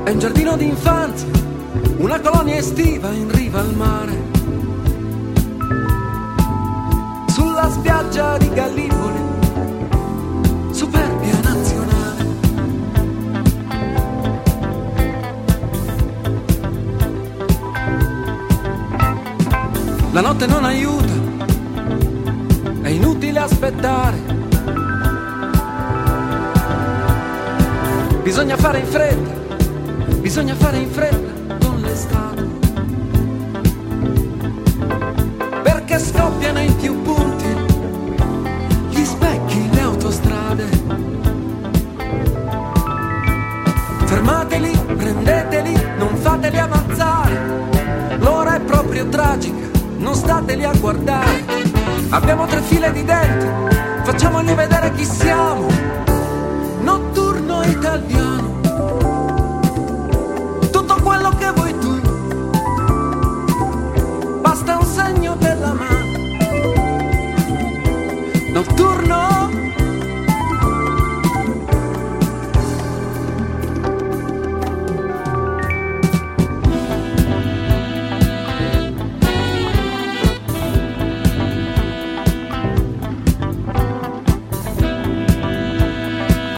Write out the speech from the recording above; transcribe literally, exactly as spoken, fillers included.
È un giardino d'infanzia, una colonia estiva in riva al mare. Sulla spiaggia di Gallipoli, superbia nazionale. La notte non aiuta, è inutile aspettare. Bisogna fare in fretta, bisogna fare in fretta con l'estate, perché scoppiano in più punti gli specchi, le autostrade. Fermateli, prendeteli, non fateli avanzare. L'ora è proprio tragica, non stateli a guardare. Abbiamo tre file di denti, facciamogli vedere chi siamo.